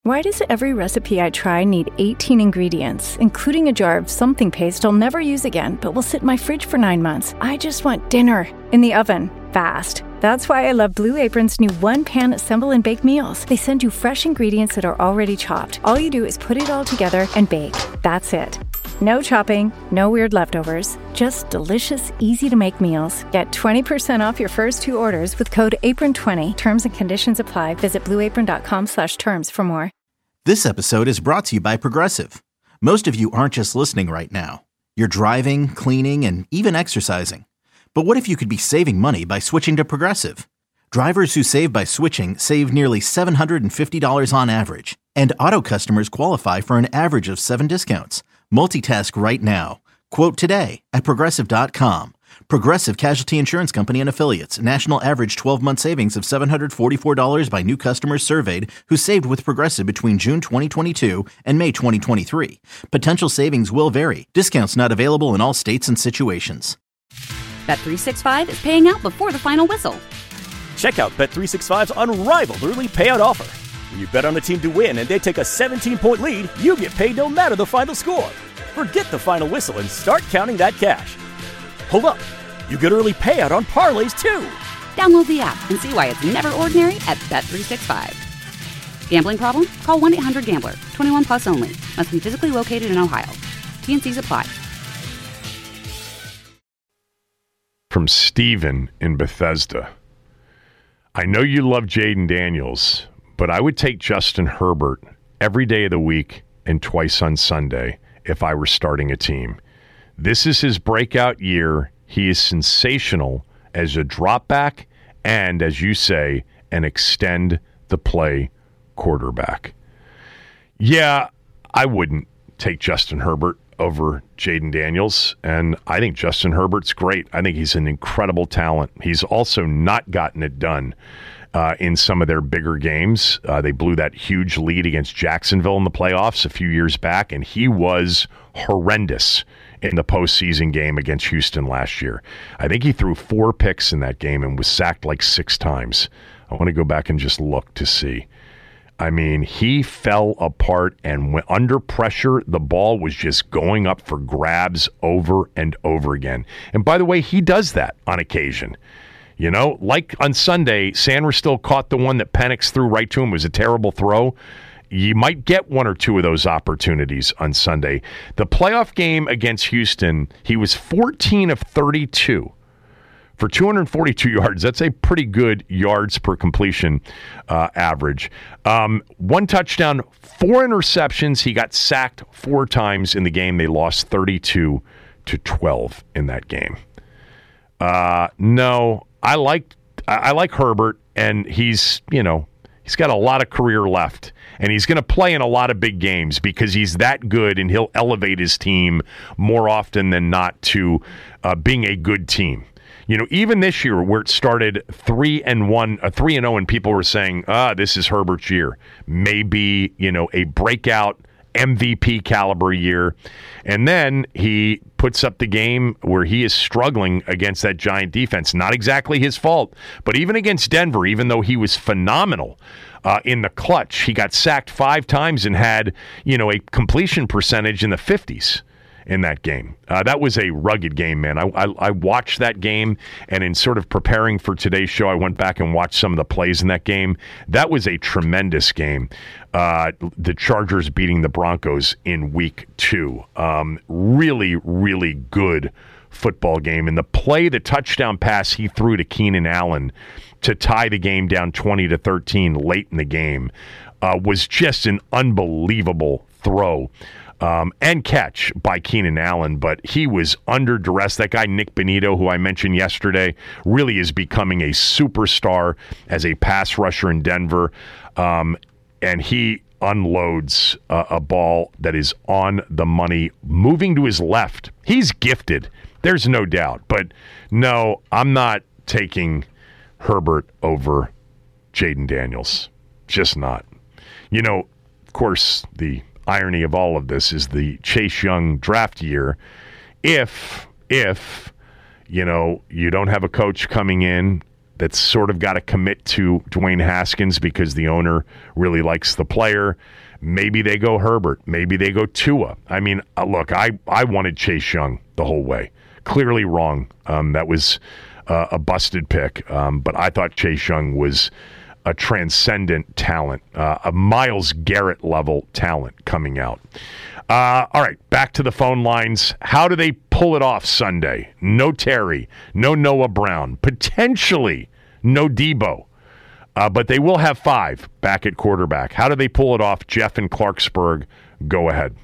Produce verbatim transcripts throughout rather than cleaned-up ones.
Why does every recipe I try need eighteen ingredients, including a jar of something paste I'll never use again, but will sit in my fridge for nine months? I just want dinner in the oven, fast. That's why I love Blue Apron's new one-pan assemble and bake meals. They send you fresh ingredients that are already chopped. All you do is put it all together and bake. That's it. No chopping, no weird leftovers, just delicious, easy-to-make meals. Get twenty percent off your first two orders with code apron twenty. Terms and conditions apply. Visit blueapron.com slash terms for more. This episode is brought to you by Progressive. Most of you aren't just listening right now. You're driving, cleaning, and even exercising. But what if you could be saving money by switching to Progressive? Drivers who save by switching save nearly seven hundred fifty dollars on average. And auto customers qualify for an average of seven discounts. Multitask right now. Quote today at Progressive dot com. Progressive Casualty Insurance Company and Affiliates. National average twelve-month savings of seven hundred forty-four dollars by new customers surveyed who saved with Progressive between June twenty twenty-two and May twenty twenty-three. Potential savings will vary. Discounts not available in all states and situations. Bet three sixty-five is paying out before the final whistle. Check out Bet three sixty-five's unrivaled early payout offer. When you bet on a team to win and they take a seventeen-point lead, you get paid no matter the final score. Forget the final whistle and start counting that cash. Hold up. You get early payout on parlays, too. Download the app and see why it's never ordinary at Bet three sixty-five. Gambling problem? Call one eight hundred gambler. twenty-one plus only. Must be physically located in Ohio. T and C's apply. From Steven in Bethesda. I know you love Jaden Daniels, but I would take Justin Herbert every day of the week and twice on Sunday if I were starting a team. This is his breakout year. He is sensational as a drop back and, as you say, an extend the play quarterback. Yeah, I wouldn't take Justin Herbert over Jaden Daniels, and I think Justin Herbert's great. I think he's an incredible talent. He's also not gotten it done uh, in some of their bigger games. Uh, they blew that huge lead against Jacksonville in the playoffs a few years back, and he was horrendous in the postseason game against Houston last year. I think he threw four picks in that game and was sacked like six times. I want to go back and just look to see. I mean, he fell apart, and when under pressure, the ball was just going up for grabs over and over again. And by the way, he does that on occasion. You know, like on Sunday, Sanders still caught the one that Penix threw right to him. It was a terrible throw. You might get one or two of those opportunities on Sunday. The playoff game against Houston, he was fourteen of thirty-two for two hundred forty-two yards. That's a pretty good yards per completion uh, average. Um, one touchdown, four interceptions. He got sacked four times in the game. They lost thirty-two to twelve in that game. Uh, no, I like I like Herbert, and he's, you know, he's got a lot of career left. And he's going to play in a lot of big games because he's that good, and he'll elevate his team more often than not to uh, being a good team. You know, even this year where it started three and one, uh, three and zero, and people were saying, "Ah, this is Herbert's year." Maybe, you know, a breakout M V P caliber year, and then he puts up the game where he is struggling against that Giant defense. Not exactly his fault, but even against Denver, even though he was phenomenal uh, in the clutch, he got sacked five times and had, you know, a completion percentage in the fifties. In that game. Uh, that was a rugged game, man. I, I I watched that game, and in sort of preparing for today's show, I went back and watched some of the plays in that game. That was a tremendous game. Uh, the Chargers beating the Broncos in week two. Um, really, really good football game. And the play, the touchdown pass he threw to Keenan Allen to tie the game down twenty to thirteen late in the game uh, was just an unbelievable throw. Um, and catch by Keenan Allen, but he was under duress. That guy, Nick Benito, who I mentioned yesterday, really is becoming a superstar as a pass rusher in Denver. Um, and he unloads uh, a ball that is on the money, moving to his left. He's gifted. There's no doubt. But no, I'm not taking Herbert over Jaden Daniels. Just not. You know, of course, the irony of all of this is the Chase Young draft year. If, if, you know, you don't have a coach coming in that's sort of got to commit to Dwayne Haskins because the owner really likes the player. Maybe they go Herbert. Maybe they go Tua. I mean, uh, look, I, I wanted Chase Young the whole way. Clearly wrong. Um, that was uh, a busted pick. Um, but I thought Chase Young was a transcendent talent, uh, a Myles Garrett level talent coming out. Uh, all right, back to the phone lines. How do they pull it off Sunday? No Terry, no Noah Brown, potentially no Debo, uh, but they will have five back at quarterback. How do they pull it off? Jeff in Clarksburg, go ahead.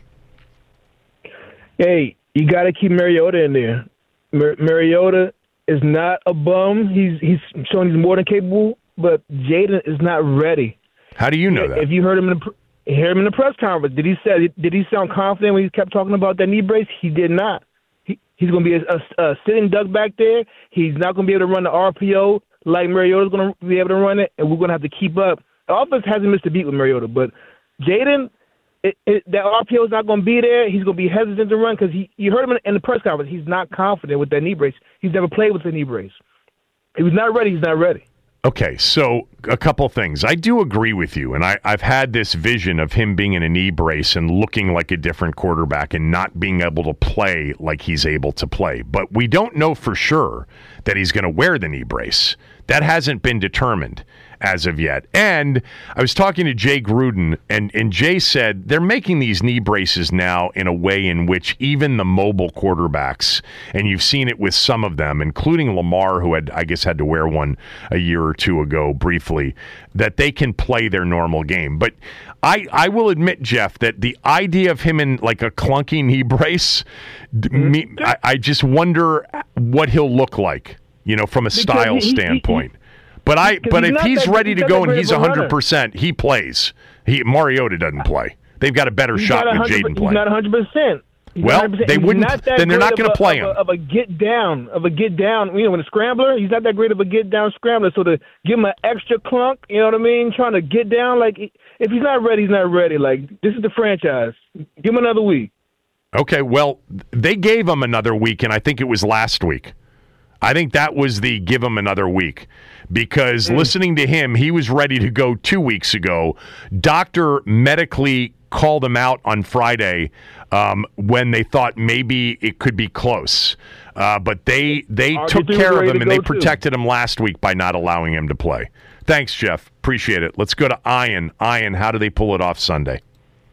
Hey, you got to keep Mariota in there. Mar- Mariota is not a bum. He's he's showing he's more than capable. But Jaden is not ready. How do you know that? If you heard him in the heard him in the press conference, did he say did he sound confident when he kept talking about that knee brace? He did not. He, he's going to be a, a, a sitting duck back there. He's not going to be able to run the R P O like Mariota's going to be able to run it, and we're going to have to keep up. The offense hasn't missed a beat with Mariota, but Jaden, it, it, that R P O is not going to be there. He's going to be hesitant to run because he. You heard him in, in the press conference. He's not confident with that knee brace. He's never played with the knee brace. If he's not ready, he's not ready. Okay, so a couple things. I do agree with you, and I, I've had this vision of him being in a knee brace and looking like a different quarterback and not being able to play like he's able to play. But we don't know for sure that he's going to wear the knee brace. That hasn't been determined as of yet. And I was talking to Jay Gruden, and, and Jay said they're making these knee braces now in a way in which even the mobile quarterbacks, and you've seen it with some of them, including Lamar, who had, I guess, had to wear one a year or two ago briefly, that they can play their normal game. But I, I will admit, Jeff, that the idea of him in like a clunky knee brace, mm-hmm. me, I, I just wonder what he'll look like, you know, from a because style he, standpoint. He, he, But I, but if he's that, ready to go and he's one hundred percent, he plays. He Mariota doesn't play. They've got a better he's shot with Jaden playing. He's not one hundred percent. Well, they he's wouldn't. Then they're not going to play him. Of a, of a get down, of a get down. You know, when a scrambler, he's not that great of a get down scrambler. So to give him an extra clunk, you know what I mean? Trying to get down, like if he's not ready, he's not ready. Like this is the franchise. Give him another week. Okay, well, they gave him another week, and I think it was last week. I think that was the give him another week because mm. listening to him, he was ready to go two weeks ago. Doctor medically called him out on Friday um, when they thought maybe it could be close. Uh, but they they Are took care of him and they protected too. him last week by not allowing him to play. Thanks, Jeff. Appreciate it. Let's go to Ian. Ian, how do they pull it off Sunday?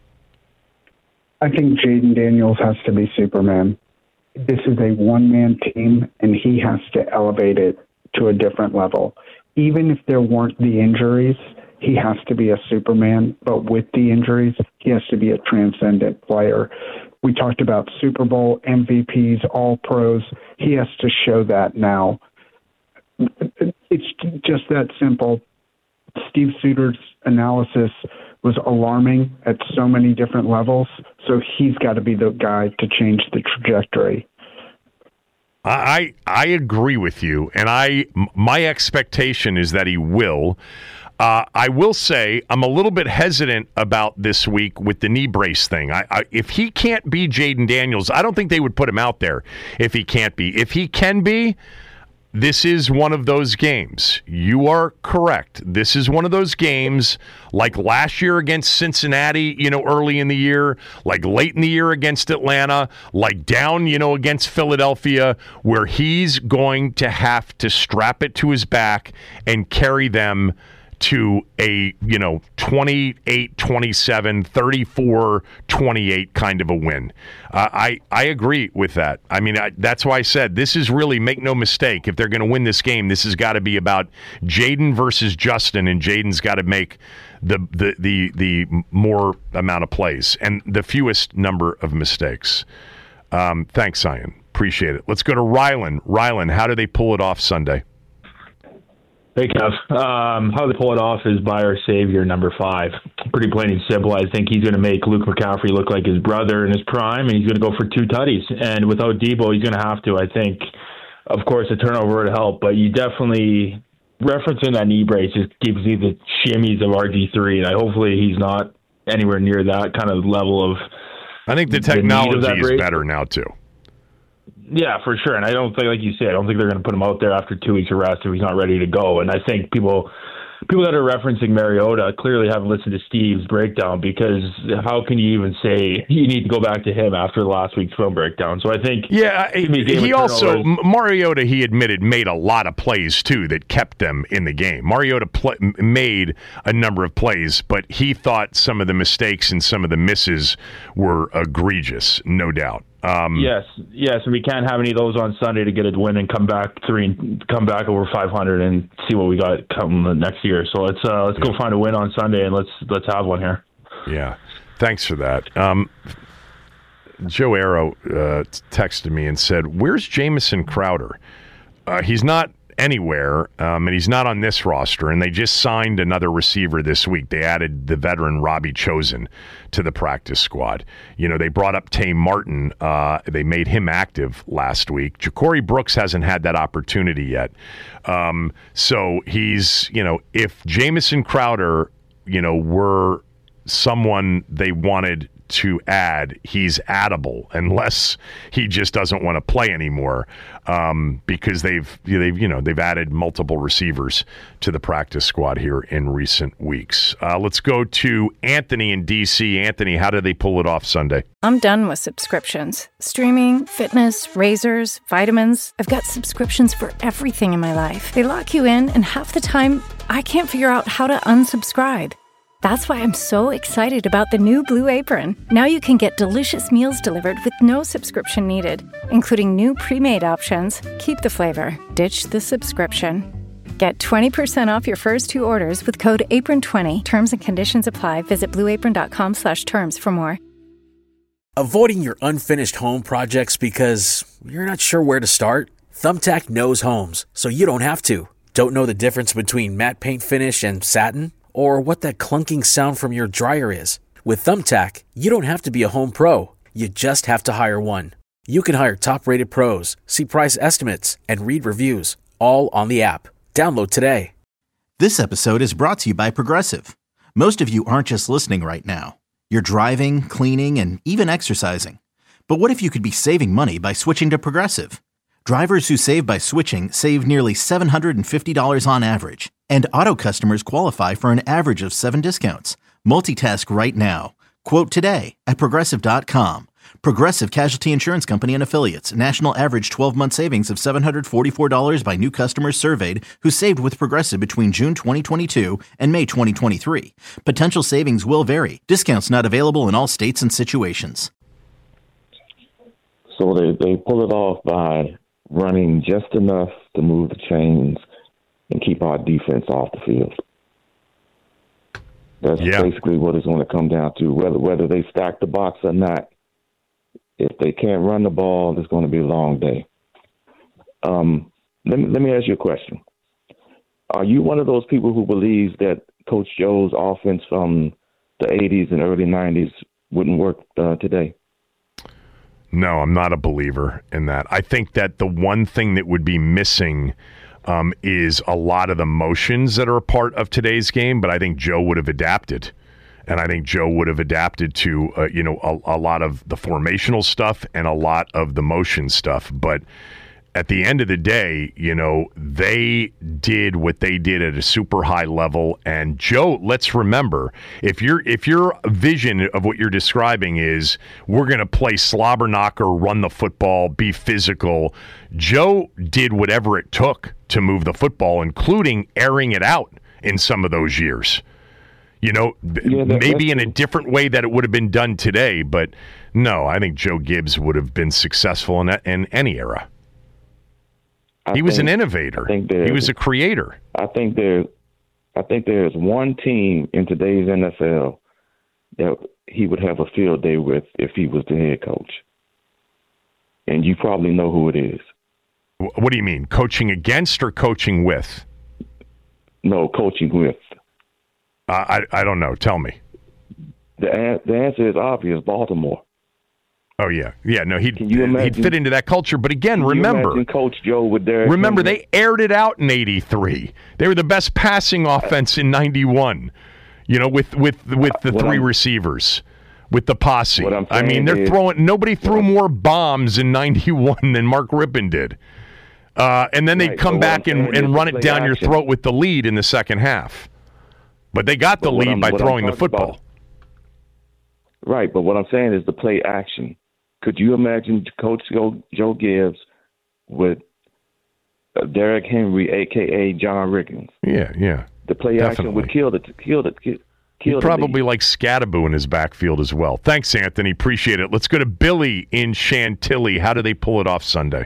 I think Jaden Daniels has to be Superman. This is a one-man team, and he has to elevate it to a different level. Even if there weren't the injuries, he has to be a Superman. But with the injuries, he has to be a transcendent player. We talked about Super Bowl M V Ps, All-Pros. He has to show that now. It's just that simple. Steve Suter's analysis was alarming at so many different levels, so he's got to be the guy to change the trajectory. I I agree with you, and I my expectation is that he will. Uh, I will say I'm a little bit hesitant about this week with the knee brace thing. I, I, if he can't be Jaden Daniels, I don't think they would put him out there if he can't be. If he can be, this is one of those games. You are correct. This is one of those games like last year against Cincinnati, you know, early in the year, like late in the year against Atlanta, like down, you know, against Philadelphia, where he's going to have to strap it to his back and carry them to a, you know, twenty-eight twenty-seven, thirty-four twenty-eight kind of a win. Uh, I, I agree with that. I mean, I, that's why I said this is really, make no mistake, if they're going to win this game, this has got to be about Jaden versus Justin, and Jaden's got to make the, the, the, the more amount of plays and the fewest number of mistakes. Um, thanks, Ian. Appreciate it. Let's go to Rylan. Rylan, how do they pull it off Sunday? Hey, Kev. Um, how they pull it off is by our savior, number five. Pretty plain and simple. I think he's going to make Luke McCaffrey look like his brother in his prime, and he's going to go for two tutties. And without Debo, he's going to have to. I think, of course, a turnover would help, but you definitely, referencing that knee brace, just gives you the shimmies of R G three, and I, hopefully he's not anywhere near that kind of level of. I think the technology the is better now, too. Yeah, for sure. And I don't think, like you said, I don't think they're going to put him out there after two weeks of rest if he's not ready to go. And I think people people that are referencing Mariota clearly haven't listened to Steve's breakdown, because how can you even say you need to go back to him after last week's film breakdown? So I think... Yeah, he also, Mariota, he admitted, made a lot of plays, too, that kept them in the game. Mariota pl- made a number of plays, but he thought some of the mistakes and some of the misses were egregious, no doubt. Um, yes, yes, and we can't have any of those on Sunday to get a win and come back three, come back over five hundred and see what we got come the next year. So let's uh, let's go find a win on Sunday and let's let's have one here. Yeah, thanks for that. Um, Joe Arrow uh, texted me and said, "Where's Jamison Crowder? Uh, he's not anywhere, um, and he's not on this roster, and they just signed another receiver this week. They added the veteran Robbie Chosen to the practice squad. You know, they brought up Tay Martin. Uh, they made him active last week. Ja'Cory Brooks hasn't had that opportunity yet. Um, so he's, you know, if Jamison Crowder, you know, were someone they wanted to add, he's addable, unless he just doesn't want to play anymore, um, because they've they've you know they've added multiple receivers to the practice squad here in recent weeks. Uh, let's go to Anthony in D C. Anthony, how did they pull it off Sunday? I'm done with subscriptions. Streaming, fitness, razors, vitamins. I've got subscriptions for everything in my life. They lock you in, and half the time, I can't figure out how to unsubscribe. That's why I'm so excited about the new Blue Apron. Now you can get delicious meals delivered with no subscription needed, including new pre-made options. Keep the flavor, ditch the subscription. Get twenty percent off your first two orders with code apron twenty. Terms and conditions apply. Visit blueapron.com slash terms for more. Avoiding your unfinished home projects because you're not sure where to start? Thumbtack knows homes, so you don't have to. Don't know the difference between matte paint finish and satin? Or what that clunking sound from your dryer is? With Thumbtack, you don't have to be a home pro. You just have to hire one. You can hire top-rated pros, see price estimates, and read reviews, all on the app. Download today. This episode is brought to you by Progressive. Most of you aren't just listening right now. You're driving, cleaning, and even exercising. But what if you could be saving money by switching to Progressive? Drivers who save by switching save nearly seven hundred fifty dollars on average. And auto customers qualify for an average of seven discounts. Multitask right now. Quote today at Progressive dot com. Progressive Casualty Insurance Company and Affiliates. National average twelve-month savings of seven hundred forty-four dollars by new customers surveyed who saved with Progressive between June twenty twenty-two and May twenty twenty-three. Potential savings will vary. Discounts not available in all states and situations. So they, they pull it off by running just enough to move the chains and keep our defense off the field. That's yeah. basically what it's going to come down to. Whether whether they stack the box or not, if they can't run the ball, it's going to be a long day. Um, let me let me ask you a question. Are you one of those people who believes that Coach Joe's offense from the eighties and early nineties wouldn't work uh, today? No, I'm not a believer in that. I think that the one thing that would be missing um, is a lot of the motions that are a part of today's game, but I think Joe would have adapted. And I think Joe would have adapted to, uh, you know, a, a lot of the formational stuff and a lot of the motion stuff. But at the end of the day, you know, they did what they did at a super high level. And Joe, let's remember, if your if your vision of what you're describing is we're going to play slobber knocker, run the football, be physical, Joe did whatever it took to move the football, including airing it out in some of those years. You know, yeah, that, maybe in a different way that it would have been done today. But no, I think Joe Gibbs would have been successful in, that, in any era. I he was think, an innovator. He was a creator. I think there, I think there's one team in today's N F L that he would have a field day with if he was the head coach. And you probably know who it is. What do you mean? Coaching against or coaching with? No, coaching with. Uh, I I don't know. Tell me. The the answer is obvious. Baltimore. Oh yeah, yeah. No, he'd imagine, he'd fit into that culture. But again, remember, Coach Joe with Derek remember Henry? They aired it out in eighty-three. They were the best passing offense in ninety-one. You know, with with with the what three I'm, receivers. with the posse. I mean, they're is, throwing. Nobody threw more bombs in ninety-one than Mark Rippon did. Uh, and then they right, come back and, and run it down action. your throat with the lead in the second half. But they got the but lead by throwing the football. About, right, but what I'm saying is the play action. Could you imagine Coach Joe, Joe Gibbs with uh, Derrick Henry, a k a. John Riggins? Yeah, yeah. The play definitely. action would kill the kill the kill. He'd probably like Scattaboo in his backfield as well. Thanks, Anthony. Appreciate it. Let's go to Billy in Chantilly. How do they pull it off Sunday?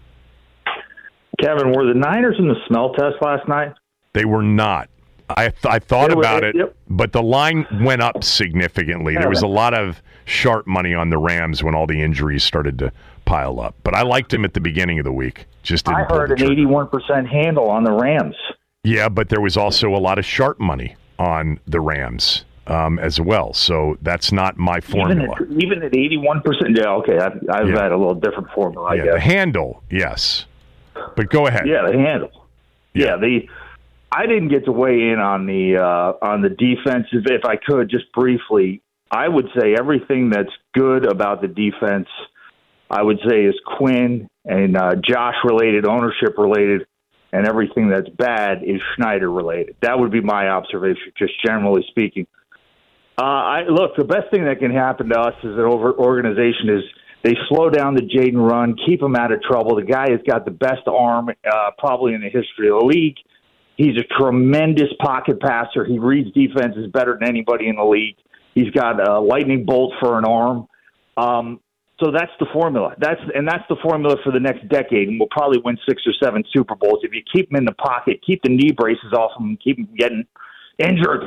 Kevin, were the Niners in the smell test last night? They were not. I th- I thought they about were, it, yep. but the line went up significantly. There was a lot of sharp money on the Rams when all the injuries started to pile up. But I liked him at the beginning of the week. Just didn't I heard an eighty-one percent handle on the Rams. Yeah, but there was also a lot of sharp money on the Rams um, as well. So that's not my formula. Even at, even at eighty-one percent? Yeah, okay. I've, I've yeah. had a little different formula, I yeah, guess. The handle, yes. But go ahead. Yeah, the handle. Yeah, yeah the I didn't get to weigh in on the uh, on the defense. If, if I could, just briefly, I would say everything that's good about the defense, I would say, is Quinn and uh, Josh-related, ownership-related, and everything that's bad is Schneider-related. That would be my observation, just generally speaking. Uh, I Look, the best thing that can happen to us as an over organization is they slow down the Jaden run, keep him out of trouble. The guy has got the best arm uh, probably in the history of the league. He's a tremendous pocket passer. He reads defenses better than anybody in the league. He's got a lightning bolt for an arm. Um, so that's the formula. That's and that's the formula for the next decade. And we'll probably win six or seven Super Bowls if you keep him in the pocket, keep the knee braces off him, and keep him getting injured.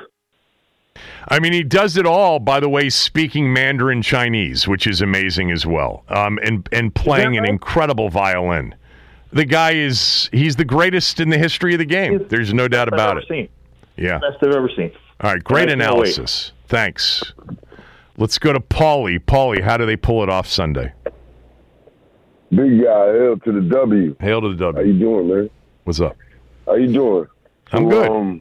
I mean, he does it all, by the way, speaking Mandarin Chinese, which is amazing as well, um, and, and playing right? an incredible violin. The guy is, he's the greatest in the history of the game. He's There's no doubt about it. Seen. Yeah. Best I've ever seen. All right, great analysis. Thanks. Let's go to Paulie. Paulie, how do they pull it off Sunday? Big guy, hail to the W. Hail to the W. How you doing, man? What's up? How you doing? I'm so, good. Um,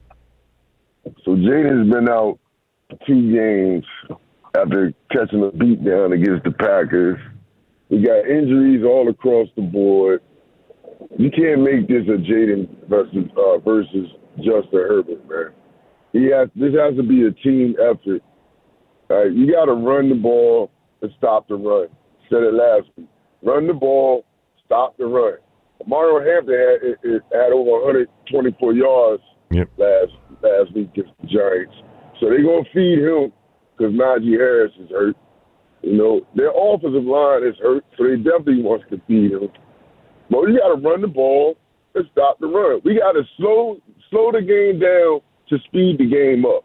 so Jaden's been out two games after catching a beat down against the Packers. We got injuries all across the board. You can't make this a Jaden versus uh, versus Justin Herbert, man. He has this has to be a team effort. All right, you got to run the ball and stop the run. Said it last week. Run the ball, stop the run. Mario Hampton had, it, had over one hundred twenty-four yards yep. last last week against the Giants. So they're gonna feed him because Najee Harris is hurt. You know, their offensive line is hurt, so they definitely want to feed him. But you got to run the ball and stop the run. We got to slow slow the game down to speed the game up.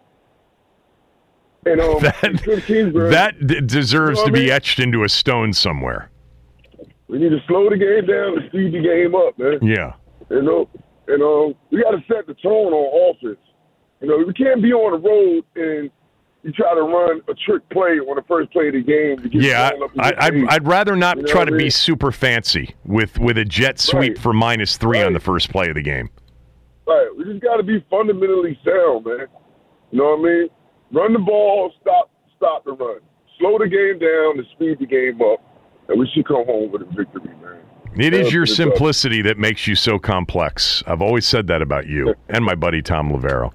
And um, that, Kingsbury, that d- deserves you know to be I mean? etched into a stone somewhere. We need to slow the game down and speed the game up, man. Yeah. You know, and um, we got to set the tone on offense. You know, we can't be on the road and you try to run a trick play on the first play of the game. To get yeah, I, I'd, I'd rather not you know try to I mean? be super fancy with, with a jet sweep right. for minus three right. on the first play of the game. Right. We just got to be fundamentally sound, man. You know what I mean? Run the ball, stop stop the run. Slow the game down and speed the game up, and we should come home with a victory, man. It is your simplicity that makes you so complex. I've always said that about you and my buddy Tom Lavero.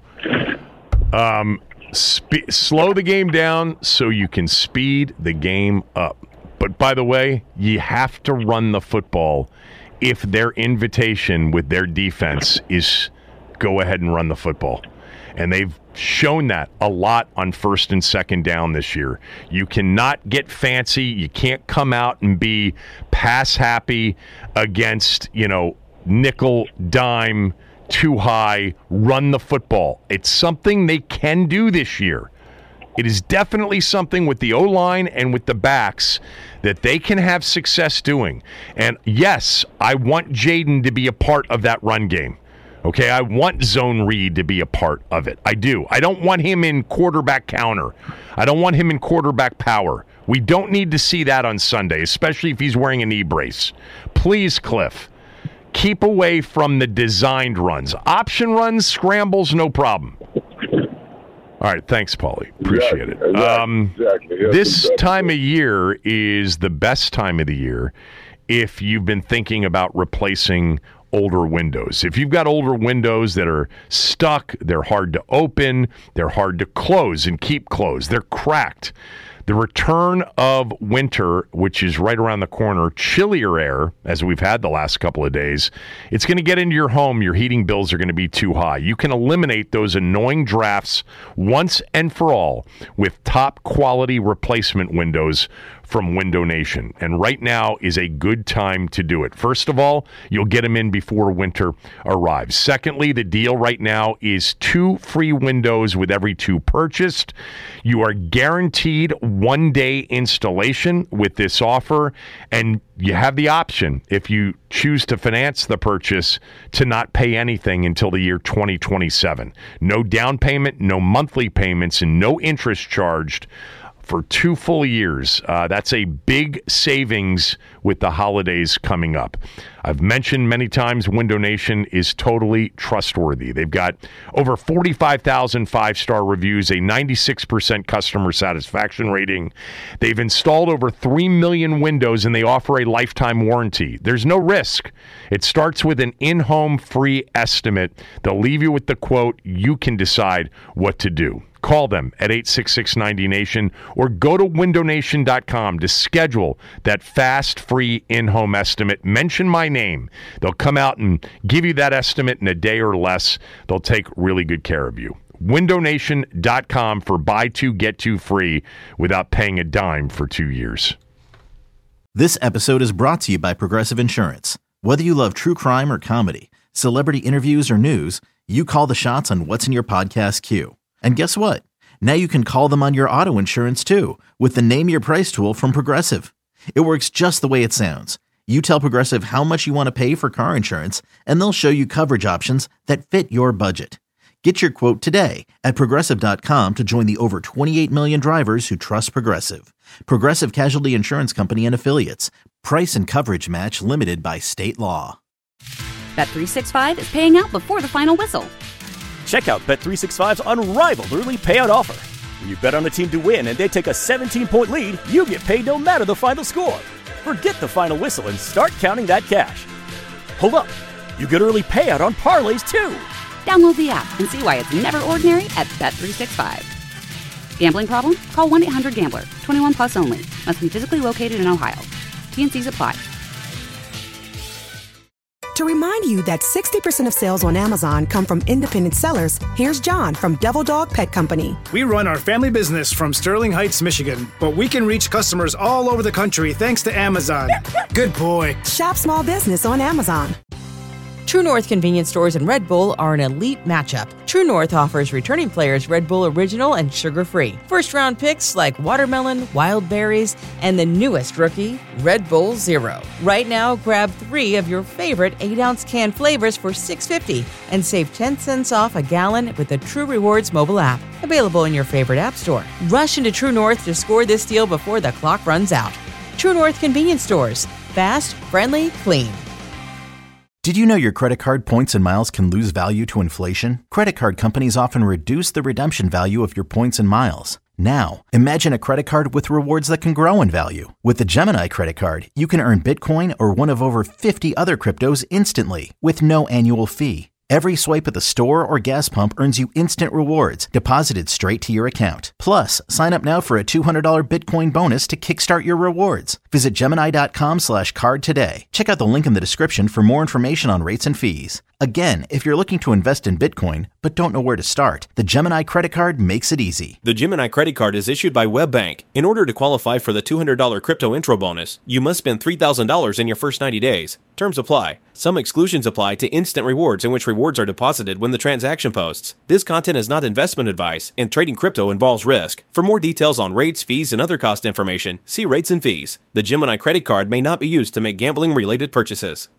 Um, spe- slow the game down so you can speed the game up. But by the way, you have to run the football if their invitation with their defense is go ahead and run the football. And they've shown that a lot on first and second down this year. You cannot get fancy. You can't come out and be pass happy against, you know, nickel, dime, too high, run the football. It's something they can do this year. It is definitely something with the O-line and with the backs that they can have success doing. And yes, I want Jaden to be a part of that run game. Okay, I want Zone Reed to be a part of it. I do. I don't want him in quarterback counter. I don't want him in quarterback power. We don't need to see that on Sunday, especially if he's wearing a knee brace. Please, Cliff, keep away from the designed runs. Option runs, scrambles, no problem. All right, thanks, Paulie. Appreciate Exactly, it. exactly, Um, exactly. Yes, this exactly. time of year is the best time of the year if you've been thinking about replacing older windows. If you've got older windows that are stuck, they're hard to open, they're hard to close and keep closed, they're cracked. The return of winter, which is right around the corner, chillier air, as we've had the last couple of days, it's going to get into your home. Your heating bills are going to be too high. You can eliminate those annoying drafts once and for all with top quality replacement windows from Window Nation. And right now is a good time to do it. First of all, you'll get them in before winter arrives. Secondly, the deal right now is two free windows with every two purchased. You are guaranteed one-day installation with this offer, and you have the option, if you choose to finance the purchase, to not pay anything until the year twenty twenty-seven. No down payment, no monthly payments, and no interest charged for two full years. Uh, that's a big savings with the holidays coming up. I've mentioned many times Window Nation is totally trustworthy. They've got over forty-five thousand five-star reviews, a ninety-six percent customer satisfaction rating. They've installed over three million windows, and they offer a lifetime warranty. There's no risk. It starts with an in-home free estimate. They'll leave you with the quote. You can decide what to do. Call them at eight six six ninety nation or go to window nation dot com to schedule that fast, free in-home estimate. Mention my name. They'll come out and give you that estimate in a day or less. They'll take really good care of you. window nation dot com for buy two, get two free without paying a dime for two years. This episode is brought to you by Progressive Insurance. Whether you love true crime or comedy, celebrity interviews or news, you call the shots on what's in your podcast queue. And guess what? Now you can call them on your auto insurance too with the Name Your Price tool from Progressive. It works just the way it sounds. You tell Progressive how much you want to pay for car insurance, and they'll show you coverage options that fit your budget. Get your quote today at progressive dot com to join the over twenty-eight million drivers who trust Progressive. Progressive Casualty Insurance Company and Affiliates. Price and coverage match limited by state law. Bet three sixty-five is paying out before the final whistle. Check out Bet three sixty-five's unrivaled early payout offer. When you bet on a team to win and they take a seventeen-point lead, you get paid no matter the final score. Forget the final whistle and start counting that cash. Hold up. You get early payout on parlays, too. Download the app and see why it's never ordinary at Bet three sixty-five. Gambling problem? Call one eight hundred gambler. twenty-one plus only. Must be physically located in Ohio. T N Cs apply. To remind you that sixty percent of sales on Amazon come from independent sellers, here's John from Devil Dog Pet Company. We run our family business from Sterling Heights, Michigan, but we can reach customers all over the country thanks to Amazon. Good boy. Shop small business on Amazon. True North convenience stores and Red Bull are an elite matchup. True North offers returning players Red Bull Original and sugar-free. First-round picks like watermelon, wild berries, and the newest rookie, Red Bull Zero. Right now, grab three of your favorite eight-ounce can flavors for six dollars and fifty cents and save ten cents off a gallon with the True Rewards mobile app. Available in your favorite app store. Rush into True North to score this deal before the clock runs out. True North convenience stores. Fast, friendly, clean. Did you know your credit card points and miles can lose value to inflation? Credit card companies often reduce the redemption value of your points and miles. Now, imagine a credit card with rewards that can grow in value. With the Gemini credit card, you can earn Bitcoin or one of over fifty other cryptos instantly with no annual fee. Every swipe at the store or gas pump earns you instant rewards deposited straight to your account. Plus, sign up now for a two hundred dollars Bitcoin bonus to kickstart your rewards. Visit Gemini.com slash card today. Check out the link in the description for more information on rates and fees. Again, if you're looking to invest in Bitcoin but don't know where to start, the Gemini credit card makes it easy. The Gemini credit card is issued by WebBank. In order to qualify for the two hundred dollars crypto intro bonus, you must spend three thousand dollars in your first ninety days. Terms apply. Some exclusions apply to instant rewards in which rewards are deposited when the transaction posts. This content is not investment advice, and trading crypto involves risk. For more details on rates, fees, and other cost information, see rates and fees. The Gemini credit card may not be used to make gambling-related purchases.